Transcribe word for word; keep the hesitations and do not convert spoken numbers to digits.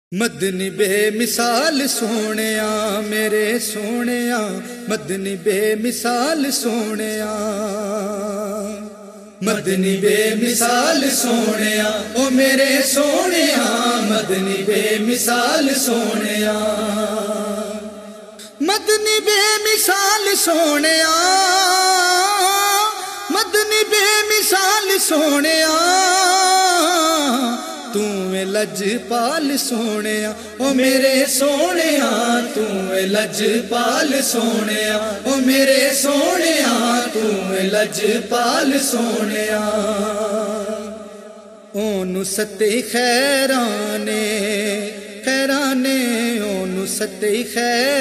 मदनी बेमिसाल सोहणिया मेरे सोहणिया, मदनी बेमिसाल सोहणिया, मदनी बेमिसाल सोहणिया ओ मेरे सोहणिया, मदनी बेमिसाल सोहणिया, मदनी बेमिसाल सोहणिया, मदनी बेमिसाल सोहणिया, तू लजपाल सोहणिया ओ मेरे सोहणिया, तू लजपाल सोहणिया ओ मेरे सोहणिया, तू लजपाल सोहणिया। ओनू सते खैराने खैराने, ओनू सते खैर